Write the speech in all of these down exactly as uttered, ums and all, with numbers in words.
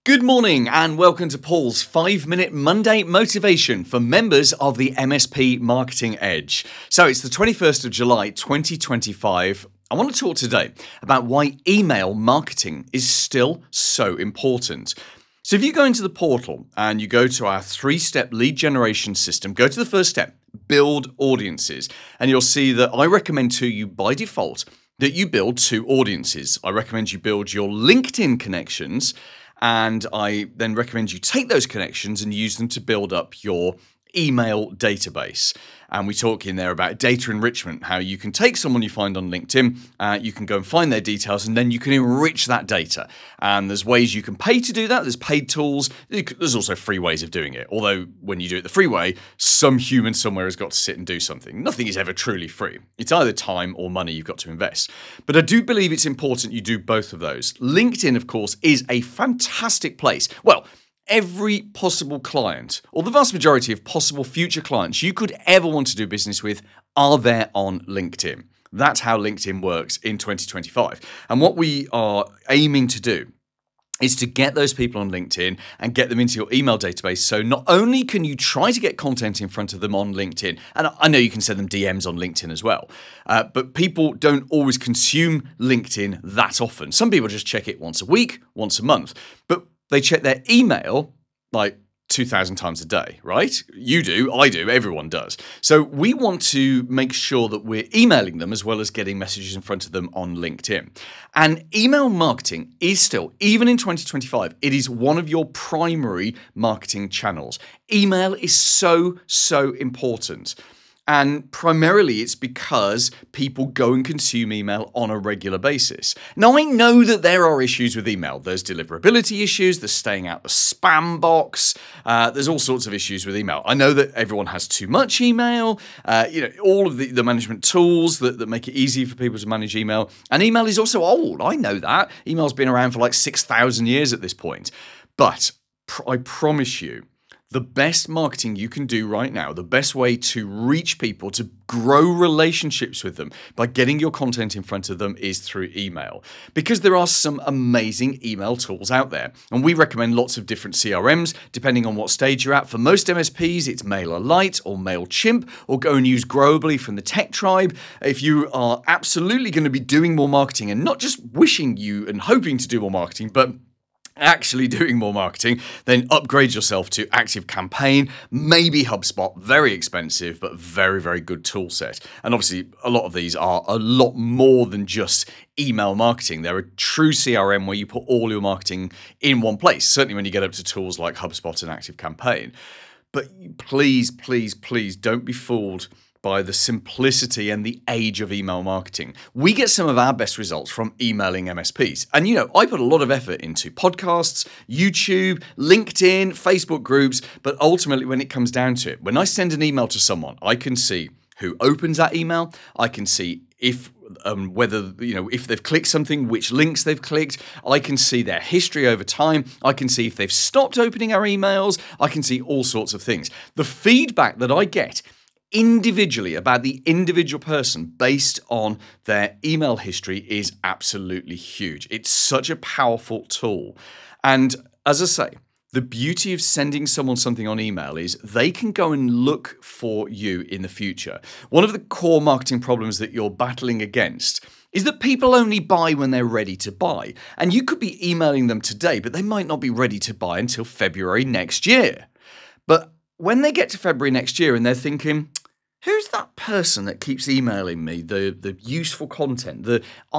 Good morning and welcome to Paul's five minute Monday Motivation for members of the M S P Marketing Edge. So it's the twenty-first of July twenty twenty-five. I want to talk today about why email marketing is still so important. So if you go into the portal and you go to our three-step lead generation system, go to the first step, build audiences, and you'll see that I recommend to you by default that you build two audiences. I recommend you build your LinkedIn connections, and I then recommend you take those connections and use them to build up your email database. And we talk in there about data enrichment, how you can take someone you find on LinkedIn, uh, you can go and find their details, and then you can enrich that data. And there's ways you can pay to do that. There's paid tools. There's also free ways of doing it. Although when you do it the free way, some human somewhere has got to sit and do something. Nothing is ever truly free. It's either time or money you've got to invest. But I do believe it's important you do both of those. LinkedIn, of course, is a fantastic place. Well, every possible client, or the vast majority of possible future clients you could ever want to do business with, are there on LinkedIn. That's how LinkedIn works in twenty twenty-five. And what we are aiming to do is to get those people on LinkedIn and get them into your email database. So not only can you try to get content in front of them on LinkedIn, and I know you can send them D Ms on LinkedIn as well, uh, but people don't always consume LinkedIn that often. Some people just check it once a week, once a month, but they check their email like two thousand times a day, right? You do, I do, everyone does. So we want to make sure that we're emailing them as well as getting messages in front of them on LinkedIn. And email marketing is still, even in twenty twenty-five, it is one of your primary marketing channels. Email is so, so important. And primarily it's because people go and consume email on a regular basis. Now, I know that there are issues with email. There's deliverability issues, there's staying out the spam box, uh, there's all sorts of issues with email. I know that everyone has too much email, uh, you know, all of the, the management tools that, that make it easy for people to manage email. And email is also old, I know that. Email's been around for like six thousand years at this point. But pr- I promise you, the best marketing you can do right now, the best way to reach people, to grow relationships with them by getting your content in front of them is through email. Because there are some amazing email tools out there. And we recommend lots of different C R Ms, depending on what stage you're at. For most M S Ps, it's MailerLite or MailChimp, or go and use Growably from the Tech Tribe. If you are absolutely going to be doing more marketing, and not just wishing you and hoping to do more marketing, but actually doing more marketing, then upgrade yourself to ActiveCampaign, maybe HubSpot, very expensive, but very, very good tool set. And obviously, a lot of these are a lot more than just email marketing. They're a true C R M where you put all your marketing in one place, certainly when you get up to tools like HubSpot and ActiveCampaign. But please, please, please don't be fooled by the simplicity and the age of email marketing. We get some of our best results from emailing M S Ps. And you know, I put a lot of effort into podcasts, YouTube, LinkedIn, Facebook groups, but ultimately when it comes down to it, when I send an email to someone, I can see who opens that email, I can see if um, whether, you know, if they've clicked something, which links they've clicked, I can see their history over time, I can see if they've stopped opening our emails, I can see all sorts of things. The feedback that I get individually about the individual person based on their email history is absolutely huge. It's such a powerful tool. And as I say, the beauty of sending someone something on email is they can go and look for you in the future. One of the core marketing problems that you're battling against is that people only buy when they're ready to buy. And you could be emailing them today, but they might not be ready to buy until February next year. But when they get to February next year and they're thinking, who's that person that keeps emailing me the, the useful content, the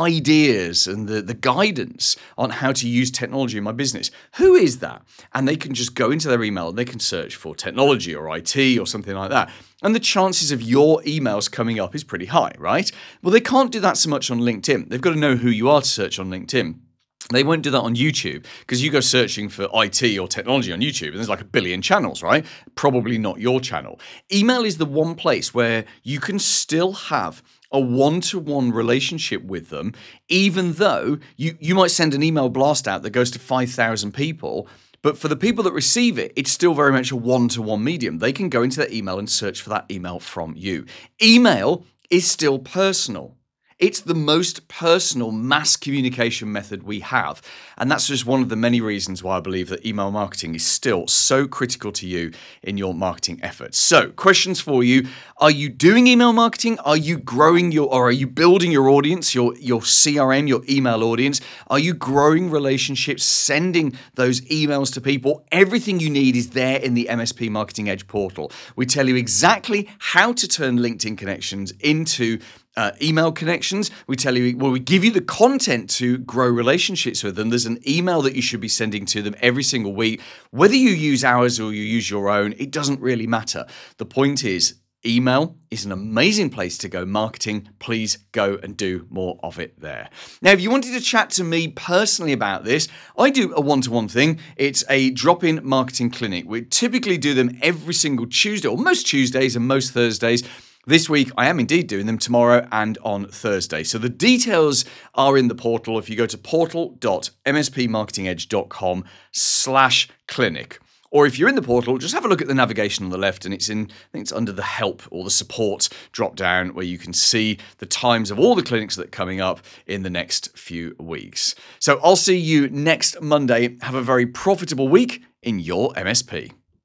ideas and the, the guidance on how to use technology in my business? Who is that? And they can just go into their email and they can search for technology or I T or something like that. And the chances of your emails coming up is pretty high, right? Well, they can't do that so much on LinkedIn. They've got to know who you are to search on LinkedIn. They won't do that on YouTube because you go searching for I T or technology on YouTube and there's like a billion channels, right? Probably not your channel. Email is the one place where you can still have a one-to-one relationship with them, even though you, you might send an email blast out that goes to five thousand people. But for the people that receive it, it's still very much a one-to-one medium. They can go into their email and search for that email from you. Email is still personal. It's the most personal mass communication method we have. And that's just one of the many reasons why I believe that email marketing is still so critical to you in your marketing efforts. So, questions for you. Are you doing email marketing? Are you growing your, or are you building your audience, your, your C R M, your email audience? Are you growing relationships, sending those emails to people? Everything you need is there in the M S P Marketing Edge portal. We tell you exactly how to turn LinkedIn connections into Uh, email connections. We tell you, well, we give you the content to grow relationships with them. There's an email that you should be sending to them every single week. Whether you use ours or you use your own, it doesn't really matter. The point is, email is an amazing place to go marketing. Please go and do more of it there. Now, if you wanted to chat to me personally about this, I do a one-to-one thing. It's a drop-in marketing clinic. We typically do them every single Tuesday, or most Tuesdays and most Thursdays. This week, I am indeed doing them tomorrow and on Thursday. So the details are in the portal. If you go to portal.mspmarketingedge.com slash clinic. Or if you're in the portal, just have a look at the navigation on the left, and it's in, I think it's under the help or the support drop down, where you can see the times of all the clinics that are coming up in the next few weeks. So I'll see you next Monday. Have a very profitable week in your M S P.